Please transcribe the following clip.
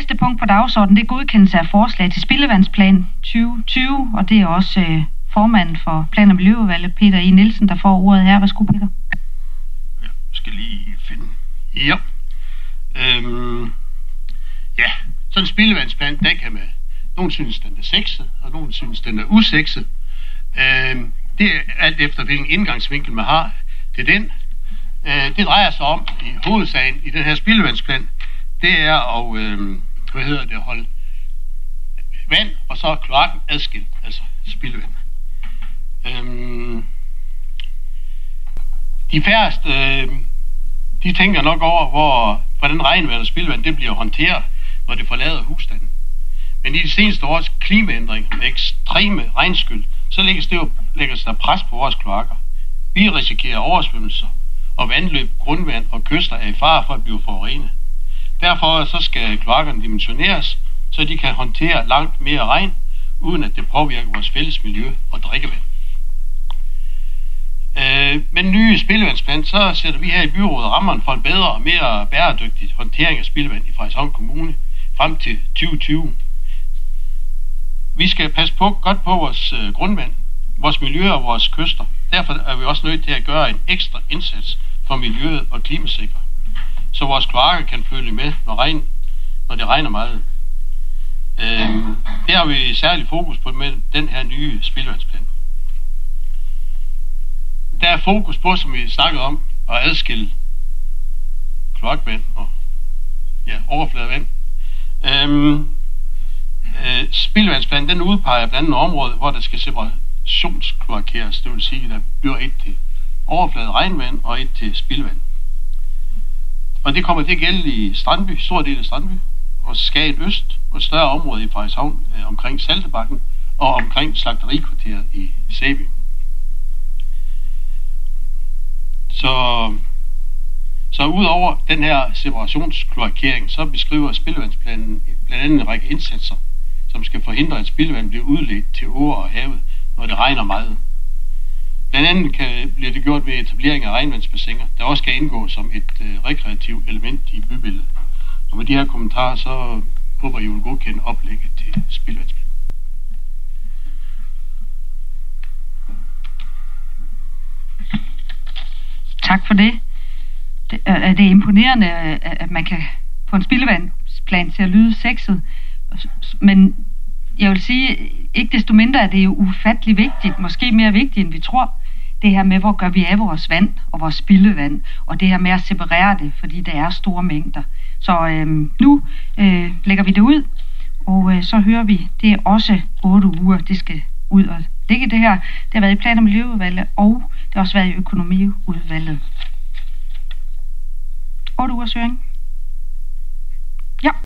næste punkt på dagsordenen, det er godkendelse af forslag til spildevandsplan 2020, og det er også formanden for Plan- og Miljøudvalget, Peter E. Nielsen, der får ordet her. Værsgo, Peter. Jeg skal lige finde... Ja. Ja, sådan en spildevandsplan, den kan man... Nogle synes, den er sexet, og nogle synes, den er usexet. Det er alt efter, hvilken indgangsvinkel man har til den. Det drejer sig om, i hovedsagen i den her spildevandsplan, det er at holde vand og så kloakken adskilt, altså spildevand. De færreste, de tænker nok over, hvordan regnvand og spildevand det bliver håndteret, når det forlader husstanden. Men i de seneste års klimaændring med ekstreme regnskyld, så lægges der pres på vores kloakker. Vi risikerer oversvømmelser, og vandløb, grundvand og kyster er i fare for at blive forurenet. Derfor så skal kloakkerne dimensioneres, så de kan håndtere langt mere regn, uden at det påvirker vores fælles miljø og drikkevand. Med den nye spildevandsplan, så sætter vi her i byrådet rammerne for en bedre og mere bæredygtig håndtering af spildevand i Frederikshavn Kommune frem til 2020. Vi skal passe godt på vores grundvand, vores miljø og vores kyster. Derfor er vi også nødt til at gøre en ekstra indsats for miljøet og klimasikre, så vores kloakker kan følge med, når det regner meget. Det har vi særlig fokus på med den her nye spildevandsplan. Der er fokus på, som vi snakkede om, at adskille kloakvand og overfladevand. Spildevandsplanen, den udpeger blandt andet områder, hvor der skal separationskloakeres, det vil sige, at der bliver et til overfladet regnvand og et til spildevand. Og det kommer til at gælde i Strandby, stor del af Strandby, og Skagen Øst, og et større område i Frederikshavn omkring Saltebakken og omkring slagterikvarteret i Sæby. Så udover den her separationskloakering, så beskriver spildevandsplanen blandt andet en række indsatser, som skal forhindre, at spildevand bliver udledt til åer og havet, når det regner meget. Blandt andet bliver det gjort ved etablering af regnvandsbassiner, der også skal indgå som et rekreativt element i bybilledet. Og med de her kommentarer, så håber I vil godkende oplægget til spildevandsplanen. Tak for det. Det er imponerende, at man kan få en spildevandsplan til at lyde sexet. Men jeg vil sige, ikke desto mindre er det jo ufattelig vigtigt, måske mere vigtigt end vi tror, det her med, hvor gør vi af vores vand og vores spildevand, og det her med at separere det, fordi der er store mængder. Så nu lægger vi det ud, og så hører vi, det er også 8 uger, det skal ud og dække det her. Det har været i Plan- og Miljøudvalget, og det har også været i Økonomiudvalget. 8 ugers høring.